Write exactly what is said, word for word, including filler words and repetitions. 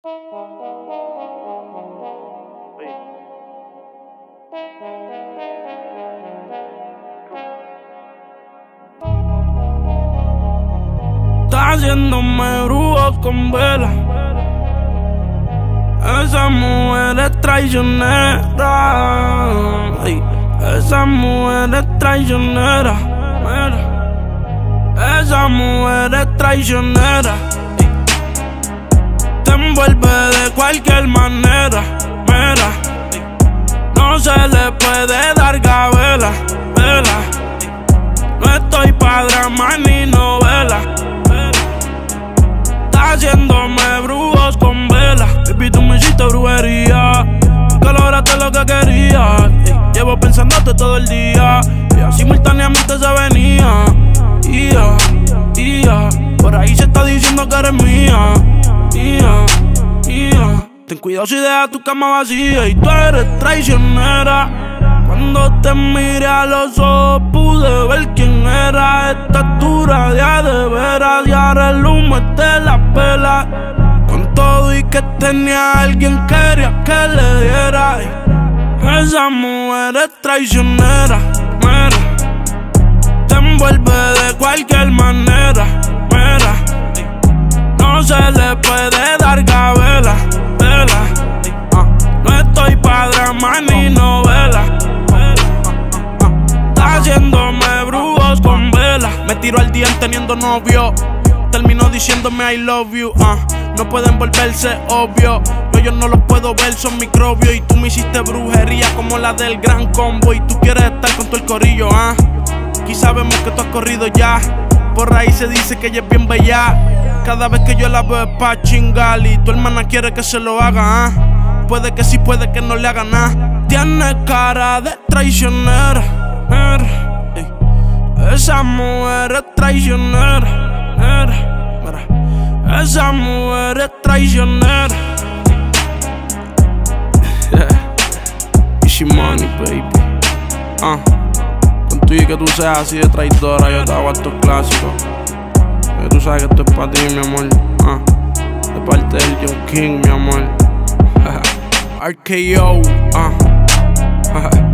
Está haciéndome brujo con vela. Esa mujer es traicionera. Ey, esa mujer es traicionera. Mira, esa mujer es traicionera. Ey, te envuelve de cualquier manera. Mira, ey, no se le puede dar gabela. Vela, ey, no estoy pa' drama ni novela. Haciéndome brujos con vela. Baby, tú me hiciste brujería, porque lograste lo que quería. Ey, llevo pensándote todo el día, y simultáneamente se venía. Ia, ia, por ahí se está diciendo que eres mía. Ia, ia, ten cuidado si dejas tu cama vacía. Y tú eres traicionera. Cuando te miré a los ojos pude ver quién era. Estatura de a de veras, y ahora el humo es de la pela. Con todo y que tenía alguien quería que le diera. Esa mujer es traicionera. Mira, te envuelve de cualquier manera. Mira, no se le puede dar gabela. Vela, no estoy pa' drama ni novela. Haciéndome brujos con vela. Me tiro al día teniendo novio. Terminó diciéndome I love you. uh. No pueden volverse obvio. Yo, yo no los puedo ver, son microbios. Y tú me hiciste brujería como la del gran combo. Y tú quieres estar con todo el corillo. uh. Aquí sabemos que tú has corrido ya. Por ahí se dice que ella es bien bella. Cada vez que yo la veo es pa' chingar. Y tu hermana quiere que se lo haga. uh. Puede que sí, puede que no le haga nada. Tiene cara de traicionera. Ey, esa mujer es traicionera. Mira, mira, esa mujer es traicionera. Easy money, baby. Ah, con tú y que tú seas así de traidora, yo te hago estos clásicos. Que tú sabes que esto es para ti, mi amor. Ah, de parte del John King, mi amor. R K O. Ah.